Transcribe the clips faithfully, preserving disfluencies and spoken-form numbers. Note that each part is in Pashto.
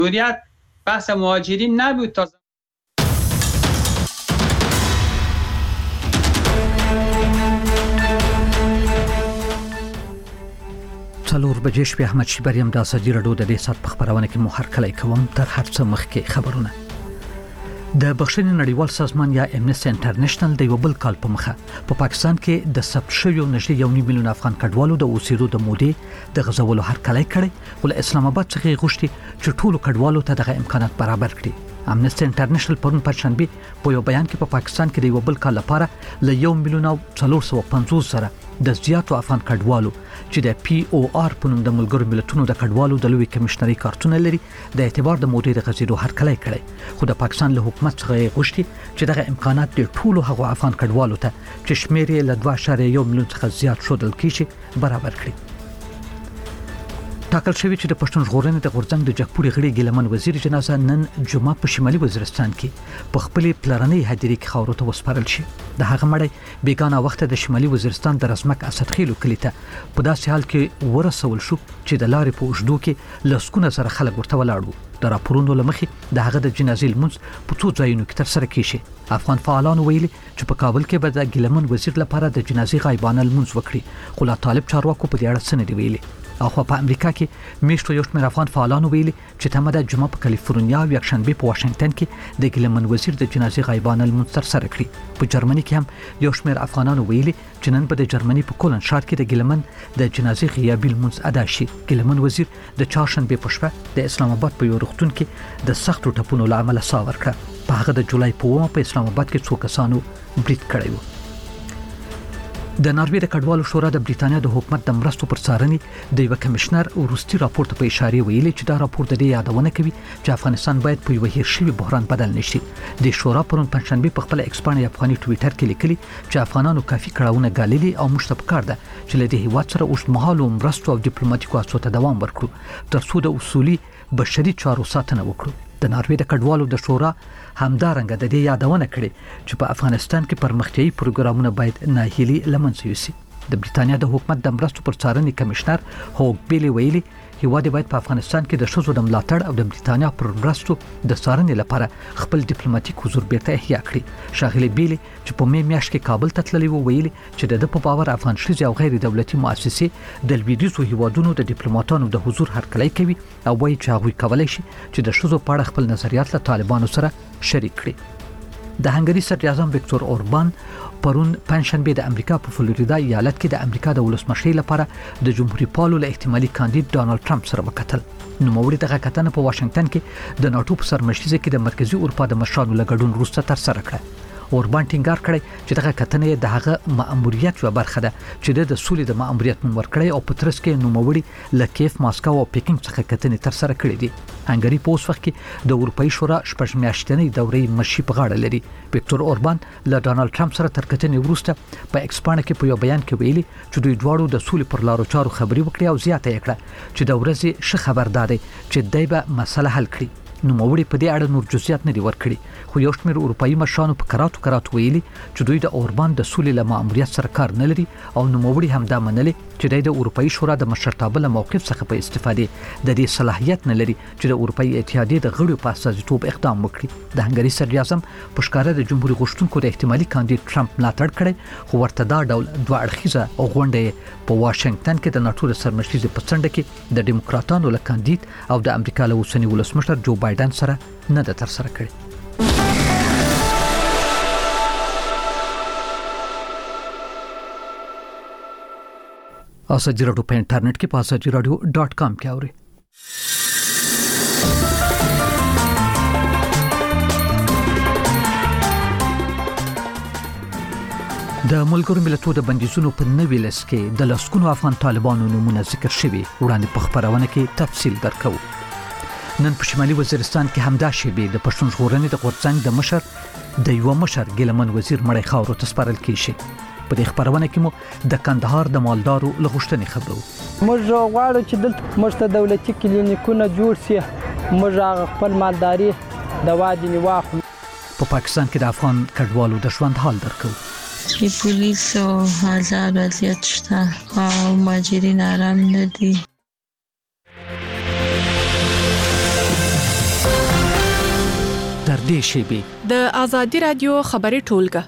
جمهوریت بحث مهاجرین نبود. تا څلور بجې شپې احمد شیبریم د ازادي راډیو د دې سات په خبرونه کې مو هرکلی کوم. تر هر څه مخکې خبرونه. د بخښنې نړیوال سازمان یا امنیسټي انټرنیشنل د یو بل کال په مخه په پا پاکستان کې د ثبت شویو نږدې یو نیم میلیون افغان کډوالو د اوسېدو د مودې د غځولو هرکلی کړی، خو له اسلام آباد څخه یې غوښتي چې ټولو کډوالو ته دغه امکانات برابر کړي. امنیسټي انټرنیشنل پرون پنځشنبه په یو بیان کې په پا پاکستان کې د یو بل کال لپاره له یو میلیون او څلور سوه پنځوس زره د زیاتو افغان کډوالو چې د پی او آر په نوم د ملګرو ملتونو د کډوالو د لوی کمشنري کارتونه لري د اعتبار د مودې د غځېدو هرکلی کړی، خو د پاکستان له حکومت څخه یې غوښتي چې دغه امکانات د ټولو هغو افغان کډوالو ته چې شمېر یې له دوه اعشاریه یو میلیون څخه زیات ښودل کېږي برابر کړي. ټاکل شوی چې د پښتون ژغورنې د غورځنګ د جګپوري غړي ګیلمن وزیر جنازه نن جمعه په شمالي وزیرستان کې په خپلې پلرنۍ هدیرې کې خاورو ته وسپارل شي. د هغه مړی بیګانه وخت د شمالي وزیرستان د رزمک اسدخیلو کلي ته په داسې حال کې ورسول شو چې د لارې په اوږدو کې لسګونه زره خلک ورته ولاړ وو. د راپورونو له مخې د هغه د جنازې لمونځ په څو ځایونو کې ترسره کیږي. افغان فعالانو ویلي چې په کابل کې به د ګیلمن وزیر لپاره د جنازې غایبانه لمونځ وکړي، خو لا طالب چارواکو په دې اړه څه نه دي ویلي. اخو په امریکا کې میشتو یو شمېر افغان فعالانو ویلي چې تمه ده جمعه په کالیفورنیا او یکشنبه په واشنگټن کې د ګیلمن وزیر د جنازې غایبانه لمونځ ترسره کړي. په جرمني کې هم یو شمېر افغانانو ویلي چې نن به د جرمني په کولن ښار کې د ګیلمن د جنازې غیابي لمونځ ادا شي. ګیلمن وزیر د چهارشنبه په شپه د اسلام آباد په یو روغتون کې د سختو ټپونو له امله ساه ورکړه. په هغه د جولای په اوومه په اسلام آباد کې څو کسانو برید کړی و. د ناروې د کډوالو شورا د بریتانیا د حکومت د مرستو پر څارنې د یو کمشنر وروستي راپور ته په اشاره ویلي چې دا راپور د دې یادونه کوي چې افغانستان باید په یو هیر شوی بحران بدل نشي. د شورا پرون پنځشنبه په خپل ایکسپاني افغاني ټویټر کې لیکلي چې افغانانو کافي کړهونه ګاللي او موږ ته پکار ده چې له دې هیواد سره اوږدمهالو مرستو او ډیپلوماټیکو هڅو ته دوام ورکړو ترڅو د اصولي بشري چارو ساتنه وکړو. د ناروې د کډوالو د شورا همدارنګه د دې یادونه کړې چې په افغانستان کې پرمختیایي پروګرامونه باید ناهیلي لمنځه یوسي. د بریتانیا د حکومت د مرستو پر څارنې کمشنر هوګ بیلی ویلي هیواد باید په افغانستان کې د ښځو د ملاتړ او د بریتانیا پر مرستو د څارنې لپاره خپل ډیپلوماټیک حضور بیرته احیا کړي. شاغلي بیلی چې په می میاشت کې کابل ته تللی و ویلي چې د په باور افغان ښځې او غیر دولتي مؤسسې د لویدیځو هیوادونو د ډیپلوماټانو د حضور هرکلی کوي او وایي چې هغوی کولی شي چې د ښځو په اړه خپل نظریات له طالبانو سره شریک کړي. د هنګري صدر اعظم وکتور اوربان پرون پنځشنبه د امریکا په فلوریدا ایالت کې د امریکا د ولسمشرۍ لپاره د جمهوریت پالو له احتمالي کاندید ډانلډ ټرمپ سره وکتل. نوموړي دغه کتنه په واشنگټن کې د ناتو په سرمشریزه کې د مرکزی اروپا د مشرانو له ګډون وروسته ترسره کړه. اوربان ټینګار کړی چې دغه کتنه د هغه مأموریت یو برخه ده چې د سولې د مأموریت نوم ورکړی او په ترڅ کې نوموړي له کیف، ماسکو او پیکینګ څخه کتنې ترسره کړې دي. هنګري په اوس وخت کې د اروپאי شورا شپږ میاشتنۍ دورې مشي په غاړه لري. وکتور اوربان له ډانلډ ټرمپ سره تر کتنې وروسته په ایکسپانه کې په یو بیان کې ویلي چې دوی دواړو د سولې پر لارو چارو خبرې وکړي او زیاته یې کړه چې د ورځې ښه خبر ده چې دوی به مسله حل کړي. نوموړي په دې اړه نور جزئیات نه دي ورکړي، خو یو شمېر اروپאי مشرانو په کراتو کراتو ویلي چې دوی د اوربان د سولې له مأموریت سره کار نه لري او نوموړي هم دا منلي چې دوی د اروپאי شورا د مشرتابه له موقف څخه په استفادې د دې صلاحیت نه لري چې د اروپאי اتحادیې د غړو په استازیتوب اقدام وکړي. د هنګري صدر اعظم په ښکاره د جمهوریت غوښتونکو د احتمالي کاندید ټرمپ ملاتړ کړی، خو ورته دا ډول دوه اړخیزه غونډه په واشنگټن کې د ناتو د سرمشریزې په څنډه کې د ډیموکراتانو له کاندید او د امریکا له اوسني ولسمشر جو بایدن سره نه ده ترسره کړې. ازادي راډیو په انټرنیټ کې په ازادي راډیو ډاټ کام کې اورئ. د ملګرو ملتونو د بندیزونو په نوي لیست کې د لسګونو افغان طالبانو نومونه ذکر شوي. وړاندې په خبرونه کې تفصیل درکو. نن په شمالي وزیرستان کې همدا شیبې د پښتون ژغورنې د غورځنګ د مشر د یو مشر ګیلمن وزیر مړی خاورو ته سپارل کیږي. په دې خبرونه کې مو د کندهار د مالدارو لغښتنې خبرو. موږ غواړو چې دلته موږ ته دولتي کلینیکونه جوړ شي، موږ خپل مالداري د واجب واخلو. په پاکستان کې د افغان کډوالو د ژوند حال درکو. د پولیسو آزاد وضعیت شته او مهاجرین آرام نه دي. همدې شیبې د ازادي رادیو خبري ټولګه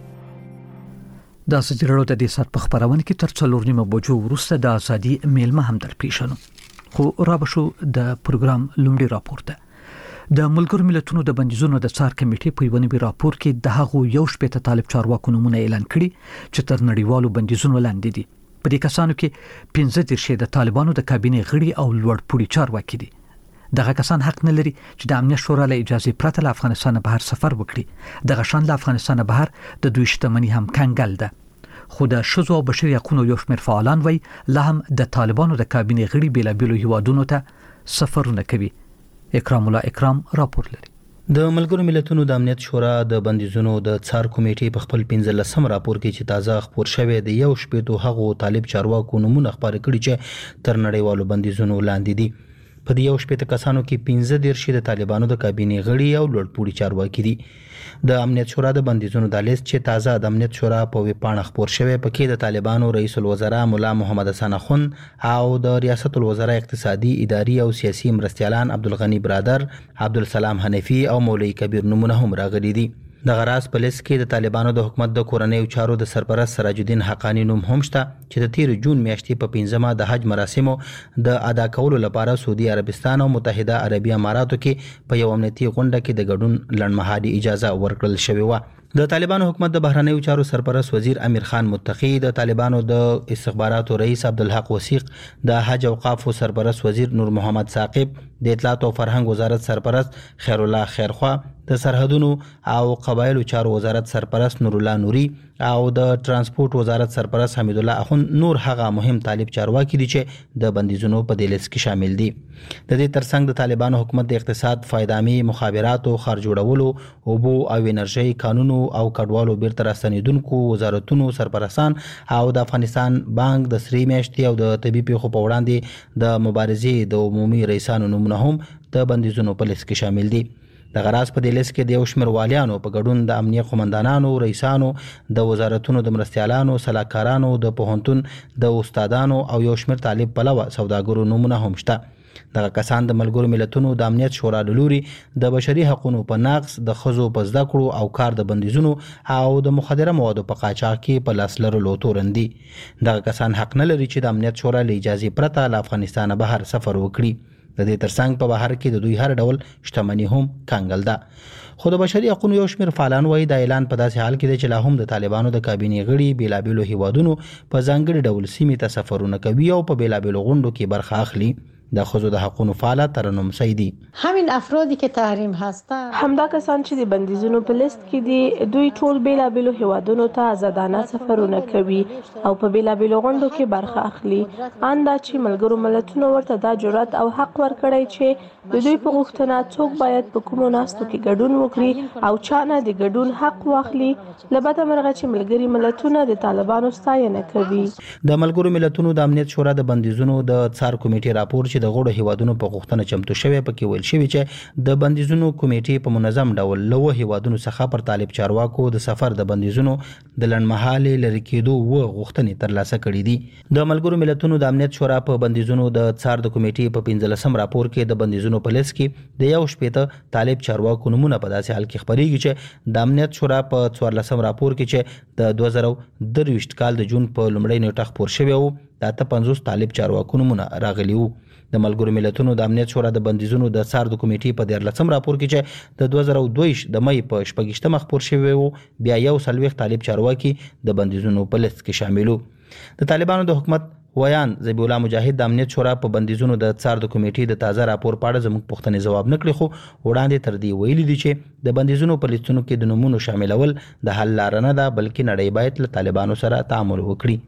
د ازادي رادیو د دې سات په خبرونه کې تر څلور نیمه بجو وروسته د ازادي میلمه هم در پیښنو خو را بشو د پروګرام لومړی راپور ده د ملګرو ملتونو د بندیزونو د څار کمیټې په یونی راپور کې د هغو یو شپږ طالب چارواکو نومونه اعلان کړي چې تر نړیوالو بندیزونو لاندې دي په دې کسانو کې پنځه دیرش د طالبانو د کابینې غړي او لوړ پوړي چارواکي دي دغه کسان حق نه لري چې د امنیت شورا له اجازه پرته له افغانستان بهر سفر وکړي دغه شان له افغانستان بهر د دوی شتمنۍ هم کنګل ده خو د شذو او بشري حقوقو یو شمېر فعالان وای لا هم د طالبانو د کابینې غړي بلا بیلو هیوادونو ته سفرونه کوي اکرام الله اکرام راپور لري د ملګرو ملتونو د امنیت شورا د بندیزونو د څار کمیټې په خپل پنځلسم راپور کې چې تازه خبر شوی د یو شپږ هغو طالب چارواکو نمونه خبر کړي چې تر نړیوالو بندیزونو لاندې دي په دې یو شپږ کسانو کې پنځه دیرش د طالبانو د کابینې غړي او لوړ پوړي چارواکي دي د امنیت شورا د بندیزونو د لیست چې تازه د امنیت شورا په ویب پاڼه خبر شوی پکې د طالبانو رئیس الوزرا مولا محمد حسن اخون او د ریاست الوزرا اقتصادي اداري او سیاسي مرستیالان عبدالغنی برادر عبدالسلام حنفی او مولوی کبیر نمونه هم راغلي دي د غراس په لیست کې د طالبانو د حکومت د کورنۍ چارو د سرپرست سراج الدین حقانی نوم هم شته چې د تیر جون میاشتې په پنځمه د حج مراسمو د ادا کولو لپاره سعودي عربستان او متحده عربي اماراتو کې په یو امنیتي غونډه کې د ګډون لړمحالي اجازه ورکړل شوې و د طالبانو حکومت د بهرنیو چارو سرپرست وزیر امیر خان متقی د طالبانو د استخباراتو رئیس عبدالحق وثیق د حج اوقاف سرپرست وزیر نور محمد ثاقب د اطلاعات او فرهنګ وزارت سرپرست خیر الله خیرخوا د سرحدونو او قبایلو چارو وزارت سرپرست نور الله نوري او د ترانسپورت وزارت سرپرست حمید الله اخون نور هغه مهم طالب چارواکي دي چې د بندیزونو په دې لیست کې شامل دي د دې ترڅنګ د طالبانو حکومت د اقتصاد فایدامي مخابرات او خار جوړولو اوبو او انرژي قانونو او کډوالو بیرته راستنیدونکو وزارتونو سرپرستان او د افغانستان بانک د سری میاشتې او د طبي پیښو په وړاندې د مبارزې د عمومي رئیسانو نومونه هم د بندیزونو په لیست کې شامل دي د غراس په دې لیست کې د یو شمېر والیانو په ګډون د امنیه قومندانانو رئیسانو د وزارتونو د مرستیالانو سلاکارانو د پوهنتون د استادانو او یو شمېر طالب پلوه سوداګرو نومونه هم شته دغه کسان د ملګرو ملتونو د امنیت شورا له لوري د بشري حقوقو په نقض د ښځو په زده کړو او کار د بندیزونو او د مخدره موادو په قاچاق کې په لاس لرلو تورن دي دغه کسان حق نه لري چې د امنیت شورا له اجازه پرته له افغانستان بهر سفر وکړي د دې ترڅنګ په بهر کې د دوی هر ډول شتمنۍ هم کنګل ده خو د بشري حقوقو یو شمېر فعالان وایي د اعلان په داسې حال کې دی چې لا هم د طالبانو د کابینې غړي بیلابیلو هیوادونو په ځانګړي ډول سیمې ته سفرونه کوي او په بیلابیلو غونډو کې برخه اخلي د خزو د حقوقو فعال ترنم سیدی همین افرادی که تحریم هستند همدا کسان چې د بندیزونو په لیست کې دي دوی ټول بیلابیلو هیوادونو ته آزادانه سفرونه کوي او په بیلابیلو غونډو کې برخه اخلي اندا چې ملګرو ملتونو ورته دا جرأت او حق ورکړی چې د دوی په غوښتنه څوک باید په کومو ناستو کې ګډون وکړي او چا نه د ګډون حق واخلي لبته مرغه چې ملګري ملتونه د طالبانو ستاینه کوي د ملګرو ملتونو د امنیت شورا د بندیزونو د څار کمیټې راپور چې د غړو هیوادونو په غوښتنه چمتو شوی پکې ویل شوی چې د بندیزونو کمیټې په منظم ډول له هیوادونو څخه پر طالب چارواکو د سفر د بندیزونو د لړمحالي لری کېدو و غوښتنې ترلاسه کړې دي د ملګرو ملتونو د امنیت شورا په بندیزونو د څار د کمیټې په پنځلسم راپور کې د بندیزونو په لیست کې د یو شپږ طالب چارواکو نمونه په داسې حال کې خبرېږي چې د امنیت شورا په څوارلسم راپور کې چې د دوه زره درویشت کال د جون په لومړۍ نیټه خبر شوی و د اته پنځوس طالب چارواکو نمونه راغلي وو د ملګرو ملتونو د امنیت شورا د بندیزونو د څار د کمیټې په دیارلسم راپور کې چې د دوه زره دوه د مې په شپږشتمه خبر شوی وو بیا یو سلويخ طالب چارواکي د بندیزونو په لیست کې شاملو د طالبانو د حکومت ویان ذبیح الله مجاهد د امنیت شورا په بندیزونو د څار د کمیټې د تازه راپور په اړه زموږ پوښتنې جواب نکړي خو وړاندې تر دې ویلي دي چې د بندیزونو په لیستونو کې د نمونو شاملول د حل لار نه ده بلکې نړۍ باید له طالبانو سره تعامل وکړي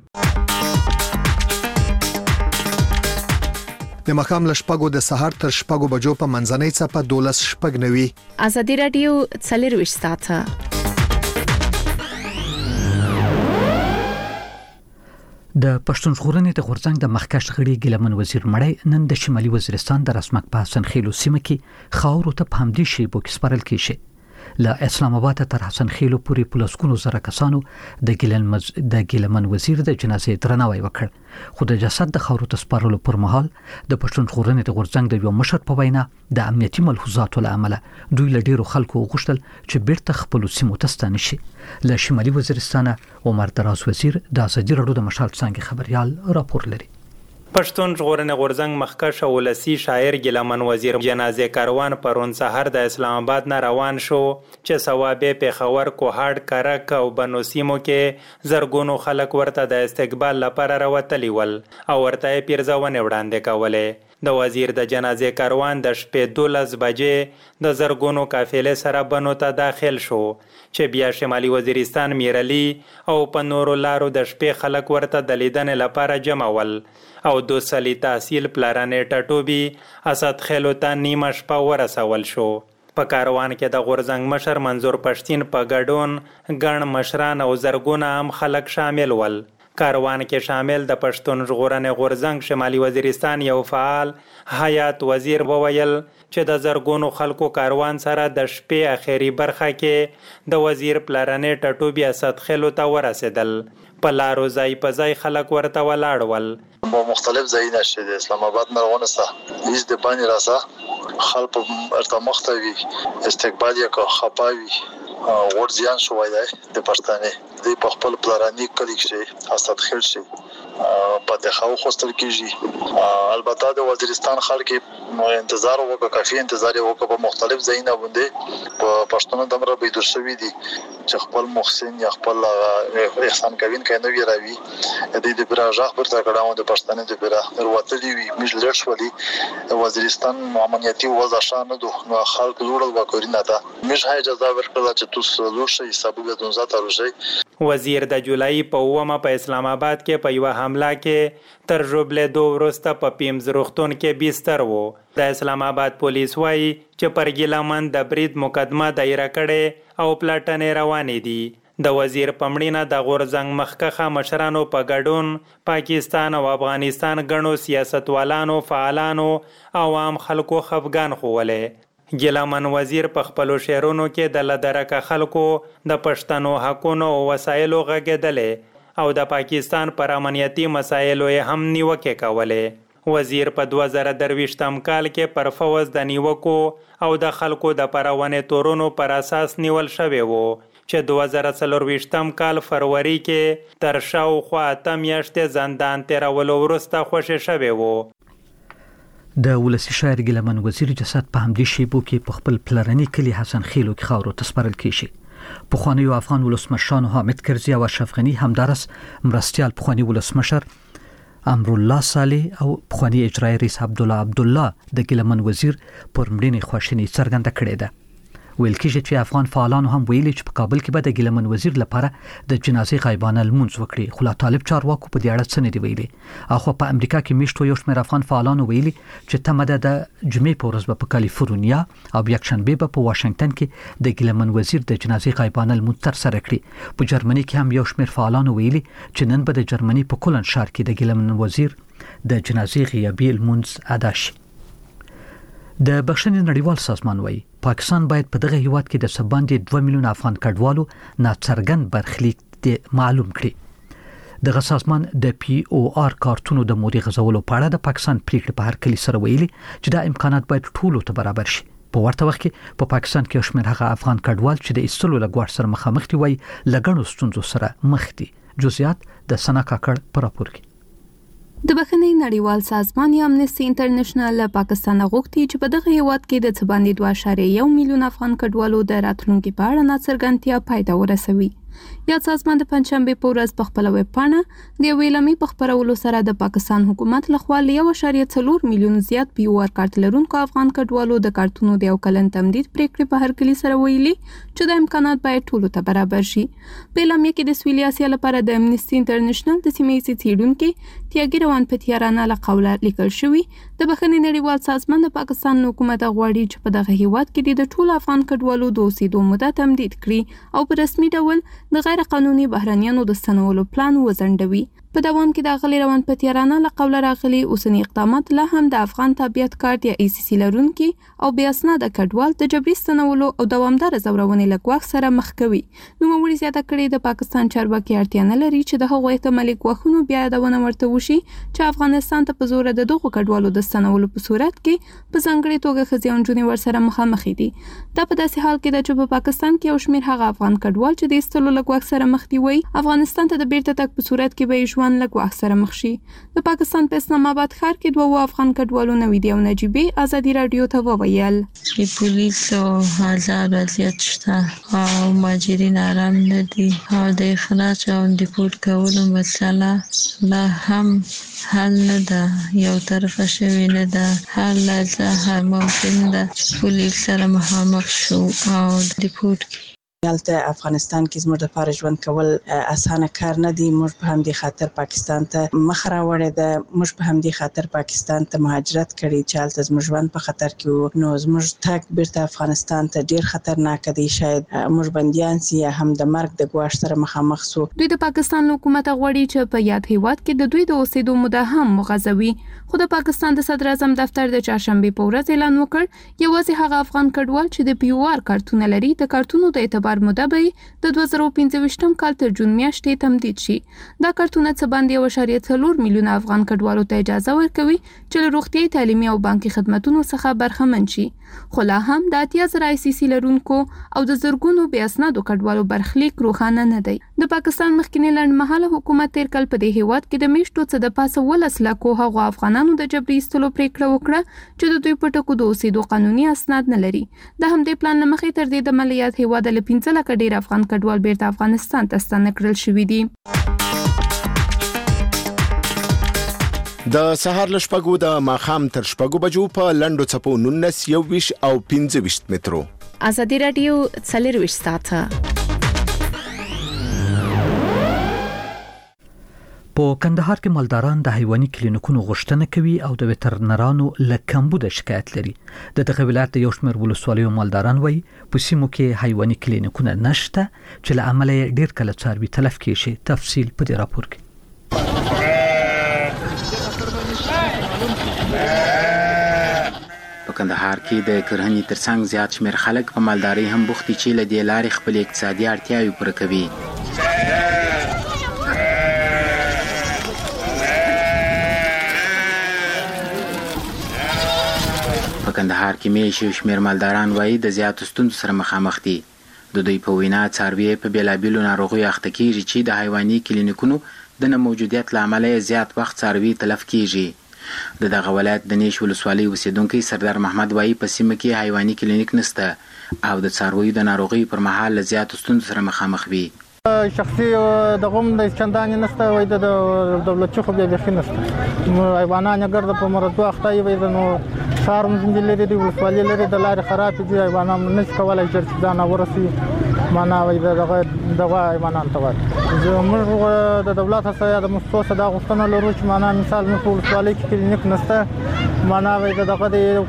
د مخام لشپګو د سحر تر شپګو بجو په منځنۍ څپه دولس شپګ نوي ازادي رادیو څلور ساعته د پښتون ژغورنې د غورځنګ د مخکښ غړي ګلمن وزیر مړی نن د شمالي وزیرستان د رسمک په حسن خیلو سیمه کې خاورو ته په همدې شی بو کې سپارل کیږي له اسلام آباد تر حسن خیلو پورې پولیسونو زره کسانو د ګیلن مز... د ګیلمن وزیر د جنازې درناوی وکړ خو د جسد د خاورو ته سپارلو پر مهال د پښتون ژغورنې د غورځنګ د یو مشر په وینا د امنیتي ملحوظاتو له امله دوی له ډیرو خلکو غوښتل چې بیرته خپل سیمو ته ستانه شي. له شمالي وزیرستان عمر دراز وزیر د ازادي راډیو د مشال څنګه خبريال راپور لري. پښتون ژغورنې غورځنګ مخکښ ولسی شاعر ګیلمن وزیر جنازې کاروان پرون سحر د اسلام آباد نه روان شو چې ثوابه پیښور کوهاټ کرک او بنو سیمو کې زرګونو خلک ورته د استقبال لپاره راوتلی ول او ورته پیرزونه وړاندې کوله. د وزیر د جنازې کاروان د شپې دولس بجې د زرګونو قافلې سره بنو ته داخل شو چې بیا شمالي وزیرستان میرلی او په نورو لارو د شپې خلک ورته د لیدنې لپاره جمع ول او دو سلی تحصیل پلارانې ټټوبي اسد خیلو ته نیمه شپه ورسول شو. په کاروان کې د غورځنګ مشر منظور پښتين په ګډون ګڼ مشران او زرګونه عام خلک شامل ول. کاروان کې شامل د پښتون ژغورنې غورځنګ شمالي وزیرستان یو فعال حیات وزیر وویل چې د زرګونو خلکو کاروان سره د شپې اخیری برخه کې د وزیر پلارانې ټټوبي اسد خیلو ته ورسېدل. په لارو ځای په ځای خلک ورته ولاړ ول. مختلف ځایونه چې د اسلام آباد نه روانه سه هیڅ د باندې راسه خلک ارته مختوي استقبال یې کو خپاوي ورځيان شوای دی د پښتنې د په خپل پلاني کلیک شي اسد خیل شي په دغه خوستل کیږي. البته د وزیرستان خلک انتظار وکړ کافي انتظار وکړ په مختلف ځایونه باندې په پښتون دمر به د شوی دي چې خپل محسن یا خپل احسان کوین کینو وی راوي د دې براجاخ پر تکړه د پښتنې د برا وروتلی وی مجلر شولي وزیرستان امنیتي وضع شانه دو خلک لوړل وکړي نه تا مش هاي اجازه ورکړه چې تاسو لوشي حساب به دونځه تروشي. وزیر د جولای په ومه په اسلام آباد کې په یو حمله کې تر جوړبل دوه ورسته په پیمز روختون کې بستر وو. د اسلام آباد پولیس وایي چې پر ګیلمن د برید مقدمه دایره کړي او پلاټنې روانې دي. د وزیر پمړینه د غورځنګ مخکخه مشرانو په ګډون پاکستان او افغانستان غنو سیاستوالانو فعالانو او عام خلکو خفګان خوولې. ګیلمن وزیر په خپل شعرونو کې د لدرکه خلکو د پښتنو حقونو او وسایلو غږېدلې او د پاکستان پر امنیتي مسایلو هم نیوکې کولې. وزیر په دوه زره درویشتم کال کې پر فوز د نیوکو او د خلکو د پرونې تورونو پر اساس نیول شوی وو چې دوه زره څلرویشتم کال فروری کې تر شاوخوا اته میاشتې زندان تیرولو وروسته خوشی شوی وو. د ولسی شاعر ګیلمن وزیر جسد په همدې شیبو کې په خپل پلرني کلی حسن خیلو کې خاورو ته سپارل کیږي. پخوانی افغان ولسمشر حامد کرزي او اشرف غني همدارس مرستيال پخوانی ولسمشر امرالله صالح او پخوانی اجرایی رئیس عبدالله عبدالله د ګیلمن وزیر پر مړینې خواشیني څرګنده کړې ده. ویل کېږي چې افغان فعالانو هم ویلي چې په کابل کې به د ګیلمن وزیر لپاره د جنازې غایبانه لمونځ وکړي خو لا طالب چارواکو په دې اړه څه نه دی ویلي. اخو په امریکا کې میشتو یو شمېر افغان فعالانو ویلي چې تمه ده د جمعې په ورځ به په کالیفورنیا او یکشنبه به په واشنگټن کې د ګیلمن وزیر د جنازې غایبانه لمونځ ترسره کړي. په جرمني کې هم یو شمېر فعالانو ویلي چې نن به د جرمني په کولن ښار کې د ګیلمن وزیر د جنازې غیابي لمونځ ادا شي. د بخښنې نړیوال سازمان وایي پاکستان باید په دغه هیواد کې د سباندې دوه میلیون افغان کډوالو ناڅرګند برخلیک معلوم کړي. دغه سازمان د پی او آر کارتونو د مودې غځولو په اړه د پاکستان پریکړې په هر کلی سره ویلي چې دا امکانات باید ټولو ته برابر شي. په ورته وخت کې په پاکستان کې شمېر هغه افغان کډوال چې د ایستلو لګوړ سره مخامخ دي وایي لګڼو ستونزو سره مخ دي. جزئیات د سنا کاکړ په راپور کې. د بخښنې نړیوال سازمان یا امنیستي انټرنیشنل له پاکستان غوښتي چې په دغه هیواد کې د څه باندې دوه اعشاریه یو میلیون افغان کډوالو د راتلونکي په اړه ناڅرګندتیا پای ته ورسوي. یا سازمان د پنځشنبه په ورځ په خپل ویب پاڼه د ویلمي په خبرولو سره د پاکستان حکومت لخوا له یو اعشاریه څلور میلیون زیات پی او آر کارت لرونکو افغان کډوالو د کارتونو د یو کلن تمدید پریکړې په هر کلی سره ویلي چې د امکانات باید ټولو ته برابر شي. په اعلامیه کې د سویلي اسیا لپاره د امنیستي انټرنیشنل د سیمه ییزې څېړونکي تیاګي روان پتیارانه له قوله لیکل شوی د بخښنې نړیوال سازمان د پاکستان حکومت غواړي چې په دغه هیواد کې د ټولو افغان کډوالو د اوسېدو موده تمدید کړي او په رسمي ډول د غیر قانوني بهرنیانو د ستنولو پلان وځنډوي. په دوام کې د غلي روان پتیارانه لقول راغلي اوسنی اقدامات لا هم د افغان تابعیت کارت یا ای سی سی لرونکي او بیا اسناد کډوال د جبري ستنولو او دوامدار زورونې لګواښ سره مخ کوي. نو موري زیاته کړې د پاکستان چارواکي اړتیا نه لري چې د هغو احتمالي ګواښونو بیا یادونه ورته وشي چې افغانستان ته په زور د دغو کډوالو د ستنولو په صورت کې په ځانګړي توګه ښځې او نجونې ورسره مخامخ دي. دا په داسې حال کې ده چې په پاکستان کې یو شمېر هغه افغان کډوال چې د ایستلو لګواښ سره مخ دي وایي افغانستان ته د بیرته تګ په صورت کې به یې ژوند لګواښ سره مخ شي. د پاکستان په اسلام آباد ښار کې دوه افغان کډوالو نویدي او نجیبې ازادي راډیو ته وویل د پولیسو حاضر وضعیت شته او مهاجرین آرام نه دي او د اخراج او دیپورت کولو مسله لا هم حل نه ده، یو طرفه شوې نه ده. حل لازم ممکن ده پولیس سره مخامخ شو او دیپورت کی دلته افغانستان کې زموږ لپاره ژوند کول اسانه کار نه دی. موږ په همدې خاطر پاکستان ته مخ راوړې ده. موږ په همدې خاطر پاکستان ته مهاجرت کړی چې هلته زموږ ژوند په خطر کې وو. نو زموږ تګ بیرته افغانستان ته ډیر خطرناک دی. شاید موږ بندیان سي یا هم د مرګ د ګواښ سره مخامخ سو. دوی د پاکستان حکومت غواړي چې په یاد هیواد کې د دوی د اوسېدو موده هم مغځوي. خو د پاکستان د صدر اعظم دفتر د چهارشنبه په ورځ اعلان وکړ یوازې هغه افغان کډوال چې د پی او آر کارتونه لري د کارتونو د اعتبار موده به د دوه زره پنځه کال تر جون میاشتې تمدید شي. دا کارتونه څه باندې یو اعشاریه څلور میلیونه افغان کډوالو ته اجازه ورکوي چې له روغتیايي تعلیمي او بانکي خدماتو څخه برخمن شي. خو لا هم د اتیا زره آی سی سی لرونکو او د زرګونو بې اسنادو کډوالو برخلیک روښانه نه دی. د پاکستان مخکنی لنډمهاله حکومت تیر کال په دې هیواد کې د میاشتو څه د پاسه ولس لاکو هغو افغانانو د جبري ایستلو پریکړه وکړه چې د دوی په ټکو د اوسېدو قانوني اسناد نه لري. د همدې پلان له مخې تر دې د مالیات هیواد له پنځه لکه ډیر افغان کډوال بیرته افغانستان ته ستانه کړل شوي دي. د سهار له شپږو د ماښام تر شپږو بجو په لنډو څپو نولس یوویشت او پنځه ویشت مترو ازادي راډیو څلرویشت ساعته په کندهار کې مالداران د حیواني کلینیکونو غوښتنه کوي او د وترنرانو له کمبود شکایت لري. د دغه ولایت یو شمېر ولسوالیو مالداران وایي په سیمو کې حیواني کلینیکونه نشته چې له امله یې ډیر کله څاروي تلف کیږي. تفصیل په دې راپور کې. په کندهار کې د کرهنې ترڅنګ زیات شمېر خلک په مالدارۍ هم بوخت دي چې له دې لارې خپل اقتصادي اړتیاوې پوره کوي. په کندهار کې مې شو شمېر مالداران وایي د زیاتو ستونزو سره مخامخ دي. د دوی په وینا څاروي په بیلابیلو ناروغیو اخته کیږي چې د حیواني کلینیکونو د نه موجودیت له امله زیات وخت څاروي تلف کیږي. د دغه ولایت د نیش ولسوالۍ اوسیدونکي سردار محمد وایي په سیمه کې حیواني کلینیک نشته او د څارویو د ناروغیو پر مهال له زیاتو ستونزو سره مخامخ وي. شخصي د غوم د چندانې نشته وای د دولتي خو بیا بخښ نشته. حیوانان اگر د په مرضو اخته وي نو شهر مزنجل لري د ولسوالۍ لري د لارې خراب دي. حیوانان نشي کولای چې ځان ورسي معنا وای دغه دغه حیوانان ته وایي موږ د دولت سره د مستوسه د غوښتنه لرو چې معنا مثال موږ ولسوالۍ کې کلینیک نشته معنا وای دغه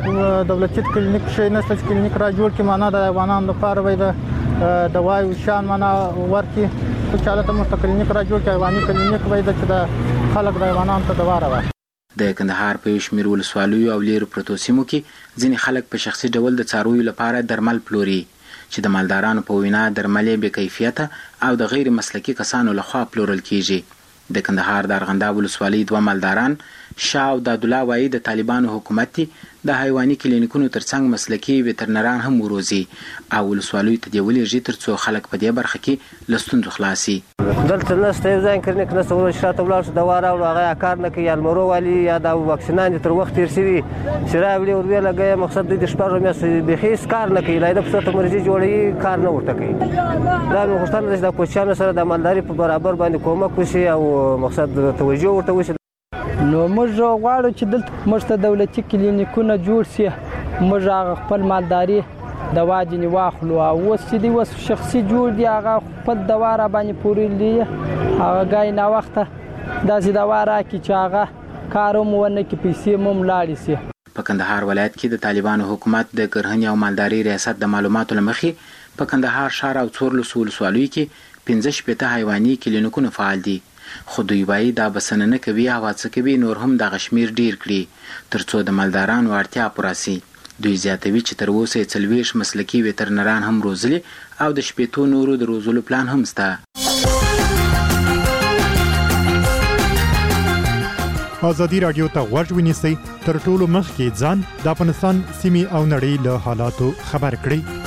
د دولتي کلینیک شي نشته چې کلینیک را جوړ کړي معنا د حیوانان لپاره وای د دوايو شان معنا ورکی چې چاله ته مستقلینیک را جوړ کړي حیواني کلینیک وای د چې د خلک د حیوانانو ته دوا راوړي. د کندهار په شمیر ولسوالیو او لیرو پروتو سیمو کې ځینې خلک په شخصي ډول د څارویو لپاره درمل پلوري چې د مالدارانو په وینا درملې بې کیفیته او د غیر مسلکي کسانو لخوا پلورل کیږي. د کندهار د ارغنداب ولسوالۍ دوه مالداران شاه او د عبدالله وایي د طالبانو حکومت د حیواني کلینیکونو ترڅنګ مسلکي وترنران هم وروزي او ولسوالیو ته دی ولېږي ترڅو خلک په دې برخه کې له ستونزو خلاصي. دلته نشته یو ځای کلینیک نشته ورو شاته ولاړ شو دوا راوړو هغه کار نه کوي المرو والی یا د واکسینان تر وخت تیر شوي چې راوړي ور ویل لګي مقصد د شپږ میاشتې به هیڅ کار نه کوي لایده په څه مرزي جوړي کار نه ورته کوي. دا مې غوښتنه ده د کوچانو سره د مالداري په برابر باندې کومک وشي او مقصد توجه ورته وشي. نو موږ غواړو چې دلته موږ ته دولتي کلینیکونه جوړ شي موږ هغه خپل مالداري دوا ځینې واخلو او اوس چې دی اوس شخصي جوړ دی هغه خپل دوا را باندې پورې دی هغه ګای ناوخته داسې دوا راکړي چې هغه کار هم ونه کړي پیسې هم لاړې شي. په کندهار ولایت کې د طالبانو حکومت د کرهنې او مالداري ریاست د معلوماتو له مخې په کندهار ښار او څوارلسو ولسوالیو کې پنځه شپېته حیواني کلینیکونه فعال دي خو دوی وایي دا بسنه نه کوي او هڅه کوي نور هم د غشمیر ډیر کړي ترڅو د مالدارانو اړتیا پوره شي. دوی زیاتوي چې تر اوسه یې څلوېښت مسلکي وترنران هم روزلي او د شپېتو نورو د روزلو پلان هم شته. ازادي راډیو ته غوږ ونیسئ تر ټولو مخکې ځان د افغانستان سیمې او نړۍ له حالاتو خبر کړئ.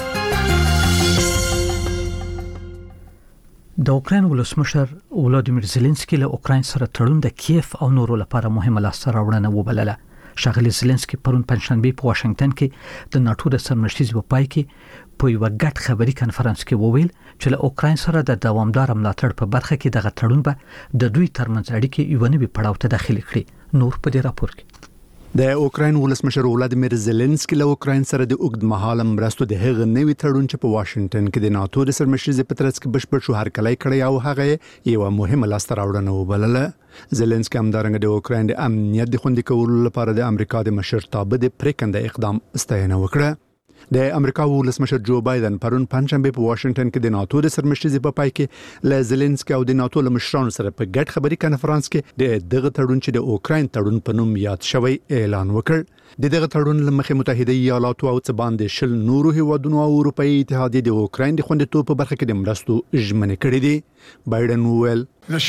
د اوکراین ولسمشر ولادیمیر زيلنسکي له اوکراین سره تړون د کیف او نورو لپاره مهمه لاسته راوړنه وبلله. ښاغلي زيلنسکي پرون پنځشنبه په واشنگټن کې د ناتو د سرمشتي په پای کې په یو غټ خبري کانفرنس کې وویل چې له اوکراین سره د دوامدار ملاتړ په برخه کې دغه تړون به د دوی ترمنځ اړیکې یو نوي پړاو ته داخلي کړي. نور په دې راپور کې د اوکراین ولسمشر ولادیمیر زيلنسکي له اوکراین سره د اوږد مهاله مرستو د هغه نوي تړون چې په واشنگټن کې د ناتو د سرمشتي په ترڅ کې بشپړ شو هرکلی کړی او هغه یو مهمه لاسته راوړنه وبلله. زيلنسکي همدارنګه د اوکراین د امنیت د خوندي کولو لپاره د امریکا د مشرتابه د پریکنده اقدام ستاینه وکړه. د امریکا ولسمشر جو بایدن پرون پنځشنبه په واشنگټن کې د ناتو د سرمشتي په پای کې له زيلنسکي او د ناتو له مشرانو سره په ګډ خبري کانفرنس کې د دغه تړون چې د اوکراین تړون په نوم یاد شوی اعلان وکړ. د دغه تړون لمخې متحده ایالاتو او څه باندې شل نورو هیوادونو او اروپאי اتحادیه د اوکراین د خوندیتوب په برخه کې د مرستو ژمنې کړې دي. بایدن وویل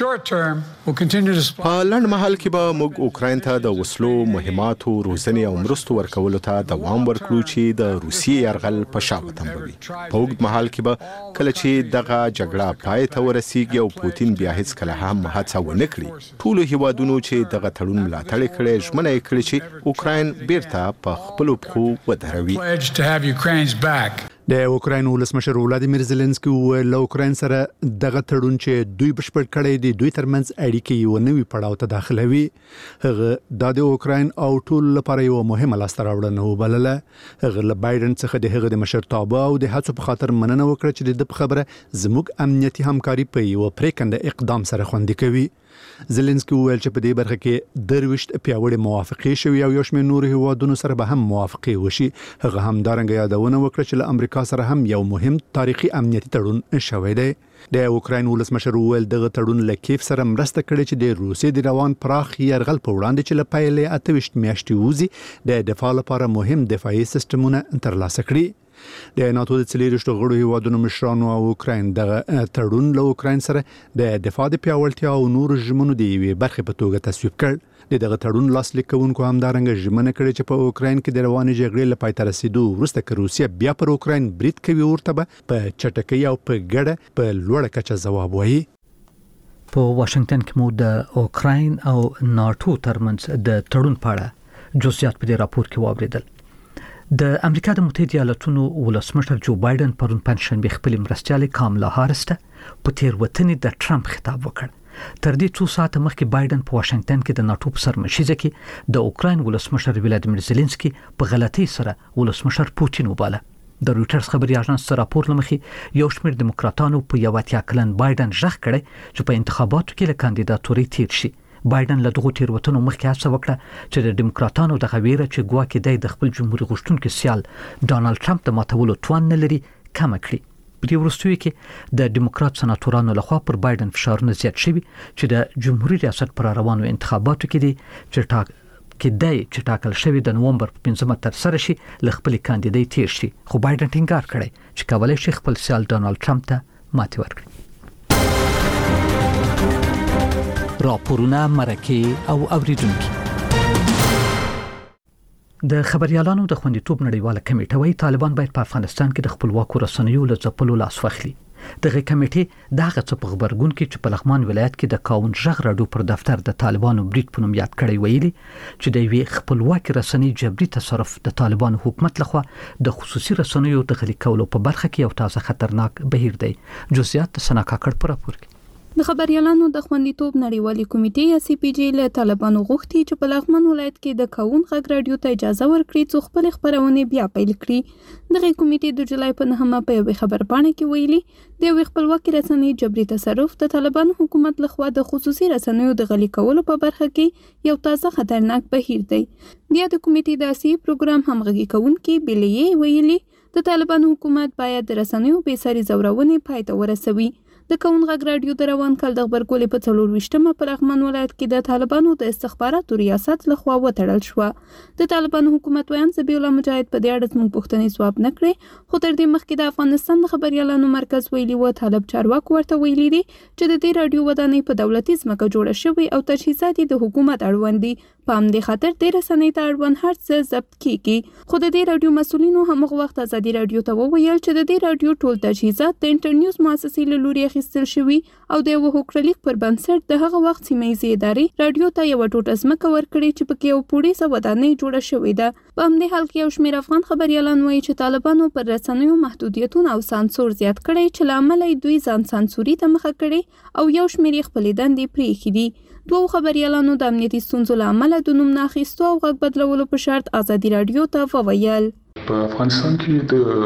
په لنډ مهال کې به موږ اوکراین ته د وسلو مهماتو روزنې او مرستو ورکولو ته دوام ورکړو چې د روسیې یرغل په شا وتمبوي. په اوږد مهال کې به کله چې دغه جګړه پای ته ورسیږي او پوتین بیا هیڅ کله هم هڅه ونه کړي ټولو هیوادونو چې دغه تړون ملاتړ کړي ژمنه یې کړې چې اوکراین بیرته په خپلو پښو ودروي. د اوکراین ولسمشر ولادیمیر زيلنسکي وویل له اوکراین سره دغه تړون چې دوی بشپړ کړی دی دوی ترمنځ اړیکې یو نوي پړاو ته داخلوي. هغه د اوکراین او ټول لپاره یو مهمه لاسته راوړنه وبلله. هغه له بایدن څخه د هغه د مشرتابه او د هڅو په خاطر مننه وکړه چې د خبره زموږ امنیتي همکاري په یو پریکنده اقدام سره خوندي کوي. زيلنسکي وویل چې په دې برخه کې درويشت پیاوړې موافقې شوې او یو شمېر نور هیوادونو سره به هم موافقې وشي. هغه هم دارنګ یادونه وکړه چې له امریکا سره هم یو مهم تاریخي امنیتي تړون شوی دی. د اوکراین ولسمشر وویل دغه تړون له کیف سره مرسته کړې چې د روسیې د روان پراخ یرغل په وړاندې چې له پیلې اته ویشت میاشتې وځي د دفاع لپاره مهم دفاعي سیستمونه ترلاسه کړي. د ناتو د څلورشتو غړو هیوادونو مشرانو او اوکراین دغه تړون له اوکراین سره د دفاع د پیاوړتیا او نور ژمنو د یوې برخې په توګه تصویب کړ. د دغه تړون لاسلیک کوونکو همدارنګه ژمنه کړې چې په اوکراین کې د روانې جګړې له پای ته رسیدو وروسته که روسیه بیا پر اوکراین برید کوي ورته به په چټکۍ او په ګډه په لوړه کچه ځواب وایي. په واشنگټن کې مو د اوکراین او ناتو ترمنځ د تړون په اړه جزئیات په دې راپور کې واوریدل. د امریکا د متحده ایالاتونو ولسمشر جو بایدن پرون پنځشنبه خپل مرستیالې کاملا هاریس ته په تیروتنې د ټرمپ خطاب وکړ. تر دې څو ساعته مخکې بایدن په واشنگټن کې د ناتو په سرمشیزه کې د اوکراین ولسمشر ولادیمیر زيلنسکي په غلطۍ سره ولسمشر پوتین وباله. د رويټرز خبري اژانس سره راپور لمخې یو شمېر دیموکراتانو په یو اتیا کلن بایدن ژغ کړي چې په انتخاباتو کې له کاندیداتوري تیر شي. بایدن له دغه تیروتنو مخکې هڅه وکړه چې د دیموکراتانو د غویره چې ګواکې د خپل جمهوریت غوښتونکو سیال ډانلډ ټرمپ د ماتولو توان نه لري کم کړي. په دې وروستیو کې د دیموکرات سناتورانو لخوا پر بایدن فشارونه زیات شوي چې د جمهوریت ریاست پر روانو انتخاباتو کې دي چې ټاک کې دای چې ټاکل شوی د نومبر په پنځمه تر سره شي ل خپل کاندیدای تیر شي. خو بایدن ټینګار کړی چې کولای شي خپل سیال ډانلډ ټرمپ ته ماتې ورکړي. راپورونه مرکه او اوریدونکو د خبريالانو د خوندیتوب نړیواله کمیټه وايي طالبان باید په افغانستان کې د خپلواکو رسنیو له ځپلو لاس واخلي. دغه کمیټې دغه څه په خبرګون کې چې په لغمان ولایت کې د کاون ژغ راډیو پر دفتر د طالبانو بریټ په نوم یاد کړی ویلي چې د وی خپلواکي رسنۍ جبري تصرف د طالبانو حکومت لخوا د خصوصي رسنیو د غلي کولو په برخه کې یو تازه خطرناک بهیر دی. جزئیات سنا کاکړ پر راپور کې. د خبريالانو د خوندیتوب نړیوالې کمیټې یا سی پی جی له طالبانو غوښتي چې په لغمان ولایت کې د کاون غږ رادیو ته اجازه ورکړي چې خپل خبرونه بیا پیل کړي. دغه کمیټې د جولای په نهمه په یو خبرپاڼه کې ویلي د خپلواکي رسنۍ جبري تصرف د طالبانو حکومت لخوا د خصوصي رسنیو د غلي کولو په برخه کې یو تازه خطرناک بهیر دی. د کمیټې د اسی پروګرام همغږي کوونکي بلیې ویلي د طالبانو حکومت باید د رسنیو بې ساري زورونې پای ته ورسوي. د کون غږ رادیو د روان کال د خبرګولې په څلور ویشتمه په لغمان ولایت کې د طالبانو د استخباراتو ریاست لخوا وتړل شو. د طالبانو حکومت ویان ذبیح الله مجاهد په دې اړه زموږ پوښتنې ځواب نه کړې، خو تر دې مخکې د افغانستان د خبريالانو مرکز ویلي و طالب چارواکو ورته ویلي دي چې د دې رادیو ودانۍ په دولتي ځمکه جوړه شوې او تجهیزات د حکومت اړوند دي. په همدې خاطر د رسنۍ ته اړوند هر څه ضبط کیږي. خو د دې رادیو مسولینو همغه وخت ازادي رادیو ته وویل چې د دې رادیو ټول تجهیزات د انټرنیوز مؤسسې له لوري اخیستل شوي او د یو حقوقلیک پر بنسټ د هغه وخت سیمه‌ییزې ادارې رادیو ته یو ټوټه ځمکه ورکړې چې پکې یو پوړیزه ودانۍ جوړه شوې ده. په همدې حال کې یو شمېر افغان خبريالان وایي چې طالبانو پر رسنیو محدودیتونه او سانسور زیات کړی چې له امله دوی ځان سانسوري ته مخه کړي او یو شمېر یې خپلې دندې پرېښې دي. دوه خبريالانو د امنیتي ستونزو له امله د نوم نه اخیستو او غږ بدلولو په شرط ازادي رادیو ته وویل. په افغانستان کې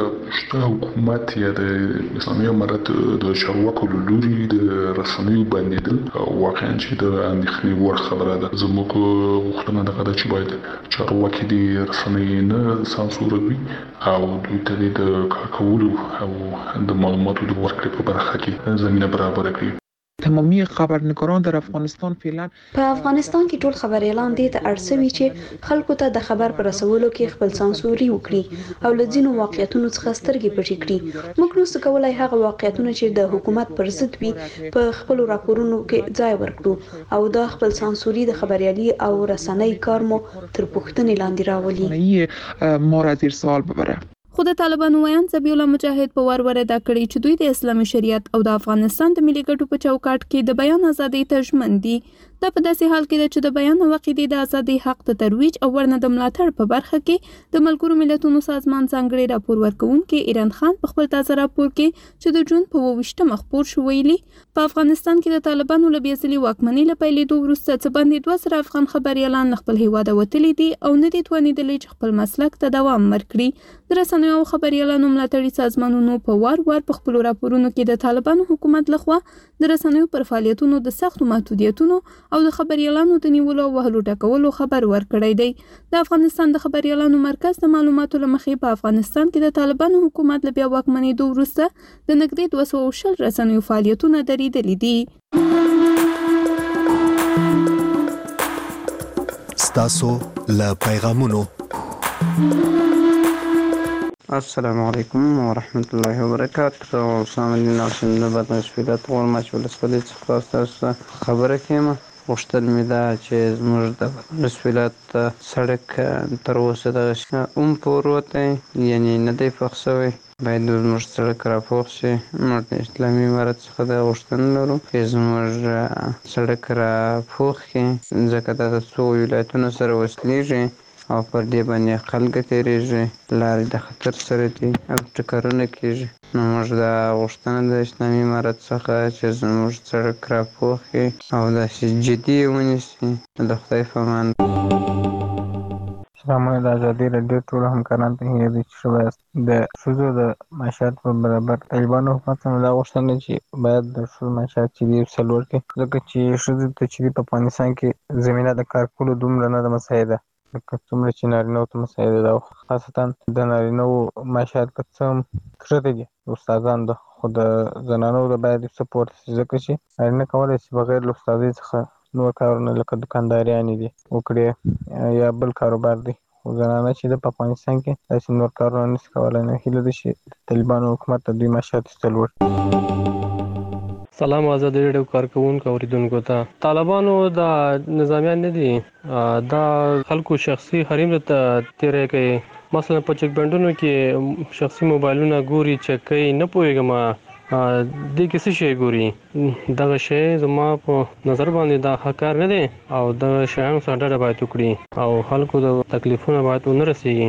د حکومت یا د اسلامي امارت د چارواکو له لوري د رسنیو بندیدل واقعا چې د اندېښنې وړ خبره ده. زموږ غوښتنه دغه ده چې باید چارواکي د رسنۍ نه سانسوروي او دوی ته د کار کولو او د معلوماتو د ورکړې په برخه کې زمینه برابره کړي. تمامی خبرنگاران در افغانستان فعلا په افغانستان کې ټول خبريالان دي ته اړسوي چې خلکو ته د خبر پر رسولو کې خپل سانسوري وکړي او له ځینو واقعیتونو څخه سترګې پټې کړي. موږ نو څه کولای هغه واقعیتونه چې د حکومت پر ضد وي په خپل راپورونو کې ځای ورکړو او دا خپل سانسوري د خبريالي او رسنۍ کار مو تر پوښتنې لاندې راولي. ما را زیر سوال ببره. خو د طالبانو ویان ذبیح الله مجاهد په ور ور ادا کړی چې دوی د اسلامي شریعت او د افغانستان د ملي ګټو په چوکاټ کې د بیان ازادۍ ته ژمن دي. دا په داسې حال کې ده چې د بیان او عقیدې د ازادۍ حق د ترویج او ورنه د ملاتړ په برخه کې د ملګرو ملتونو سازمان ځانګړي راپور ورکوونکي ایران خان په خپل تازه راپور کې چې د جون په اوویشتمه خپور شو ویلي په افغانستان کې د طالبانو له بېځلې واکمنۍ له پیلېدو وروسته څه باندې دوه زره افغان خبريالان له خپل هیواده وتلي دي او نه دي توانېدلي چې خپل مسلک ته دوام ورکړي. د رسنیو او خبريالانو ملاتړي سازمانونو په وار وار په خپل راپورونو کې د طالبانو حکومت لخوا د رسنیو پر فعالیتونو د سختو محدودیتونو او د خبريالانو د نیولو او وهلو ټکولو خبر ورکړی دی. د افغانستان د خبريالانو مرکز د معلوماتو له مخې په افغانستان کې د طالبانو حکومت له بیا واکمنېدو وروسته د نږدې دوه سوه او شل رسنیو فعالیتونه درېدلي دي. ستاسو له پیغامونو. السلام علیکم ورحمت الله وبرکاته. سامعین ناسم د بدن سپیلات غوړ ماچ ولسوالۍ څخه تاسو خبره کوم. غوښتل مې دا چې زموږ د بدن سپیلات سړک تر اوسه د اوم پوروته یعنی نه دی پخ شوی، باید زموږ سړک راپوخ شي. موږ د اسلامي امارت څخه د غوښتنه لرو چې زموږ سړک راپوخ کړي، ځکه دا د څو ولایتونو سره وصلېږي او پر دې باندې خلک تېرېږي، لارې د خطر سره دي او ټکرونه کېږي. نو موږ دا غوښتنه د اسلامي امارت څخه چې زموږ سړک راپوخ کړي او داسې جدي یې ونیسي. د خدای په امان. سلام علیکم. د ازادي رادیو ټول همکاران ته هیله ده چې ښه یاست. د ښځو د معاشات په برابر طالبانو حکومت څخه دا غوښتنه چې باید د ښځو معاشات چې دي څلور کړي، ځکه چې ښځو ته چې دي په افغانستان کې زمینه د کار کولو دومره نه ده مساعده لکه څومره چې نارینه‌وو ته مساعده ده، او خاصتا د نارینه‌وو معاشات که څه هم ښکته دي د استادانو ده، خو د زنانو د باید څه پورته شي، ځکه چې نارینه کولی شي بغیر له استادۍ څخه نور کارونه لکه دوکانداریانې دي وکړي یا بل کاروبار دی، خو زنانه چې ده په افغانستان کې داسې نور کارونه نشي کولی. نو هیله ده چې طالبانو حکومت ته دوی معاشات ایستل وکړي. سلام آزادي رادیو کارکونکو اوریدونکو ته. طالبانو د نظامیان نه دي، دا خلکو شخصي حریم ته تیرې کوي. مثلا په چک بندونو کې شخصي موبایلونه ګوري، چک کوي. نه پوهېږم دې کې څه شی ګوري. دغه شی زما په نظر باندې دا ښه کار نه دی او دغه شیانو څخه ډډه باید وکړي او خلکو د تکلیفونه باید ونه رسېږي.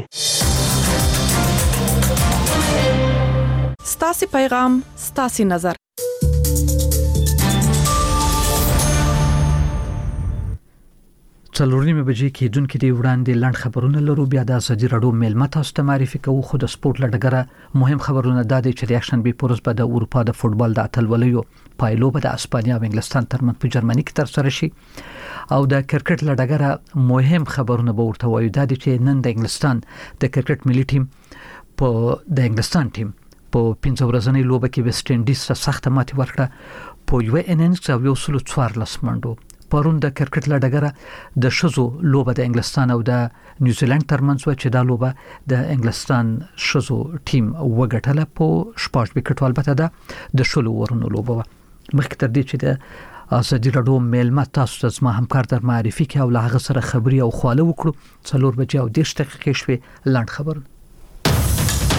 ستاسې پیغام ستاسې نظر. څلور نیمه بجې کې دن کې دی وړاندې لاند خبرونه لرو. بیا د ازادي رادیو میلمه تاسو ته معرفي کوو. خو د سپورت لړګره مهم خبرونه دا دي چې ریاکشن به پورس به د اروپا د فوتبال د اتلولیو پایلو به د اسپانیا او انګلستان ترمنځ په جرمني کې تر سره شي، او د کرکټ لړګره مهم خبرونه به ورته وایو. دا دي چې نن د انګلستان د کرکټ ملي ټیم په د انګلستان ټیم په پنځه ورځنۍ لوبه کې ویسټ انډیز سره سخت ماتې ورکړه په یو اننګز او یو سلو څوارلس منډو. پرون د کرکټ لړګره د شزو لوبه د انګلستان او د نیوزیلند ترمنځ و چې دا لوبه د انګلستان شزو ټیم وګټله په شپږ وکټو. البته دا د شلو ورونو لوبه و. مخکې تر دې چې د ازادي راډیو میلمه تاسو ته زما همکار در معرفي کې او له هغه سره خبري او خواله وکړو. څلور بجې او دېرش دقیقې شوې. لاند خبرونه